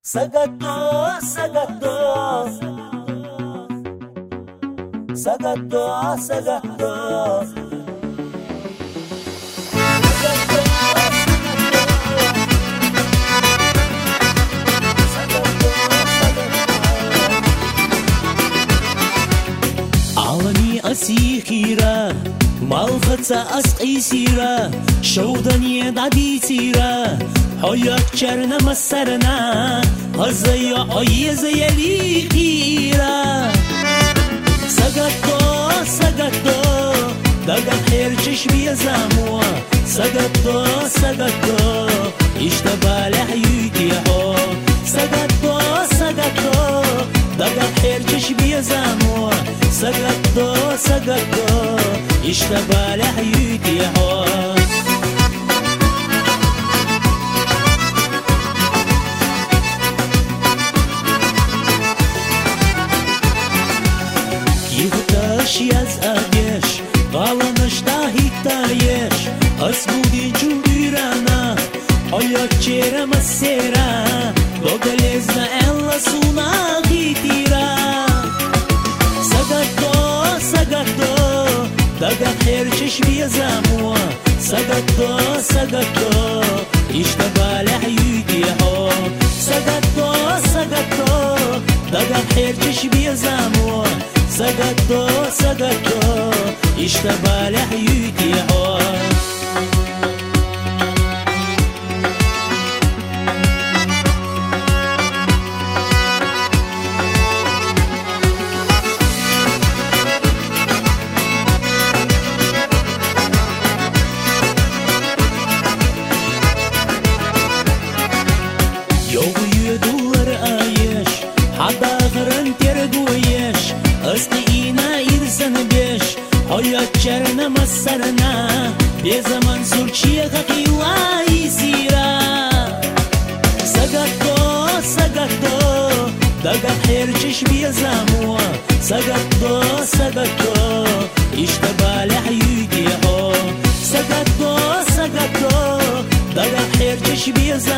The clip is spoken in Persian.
Sagaddo, sagaddo, sagaddo, sagaddo. عالمي أسيخيرا مالخطة أسقيسيرا شودني دادي سيرا حياك چرنا مسرنا هزيا أيزي ليخيرا سقطو سقطو دقا خير چشمي زاموا سقطو سقطو اشتبال حيوتي حو سقطو سقطو دقا خير چشمي زاموا سقطو سقطو اشتبال حيوتي حو از آگش قالنش داهی تایش اسمودی جویرانا آیا چرم سرا دوگلیزنا الا سونا گیتیرا سگتو سگتو داغ خیر چشمی زاموا سگتو سگتو اشتبال حیوتی ها سگتو سگتو داغ خیر چشمی زاموا سقطو سقطو اشتبال حيوتي ها يوغي دولار آيش حدا غرن ترقويش أستينا إرسن بيش حياك چرنا مسرنا بي زمان سرچي غقي واي سيرا سقطو سقطو دقا خير چشمي زاموا سقطو سقطو اشتبال حيوتي هو سقطو سقطو دقا خير چشمي زاموا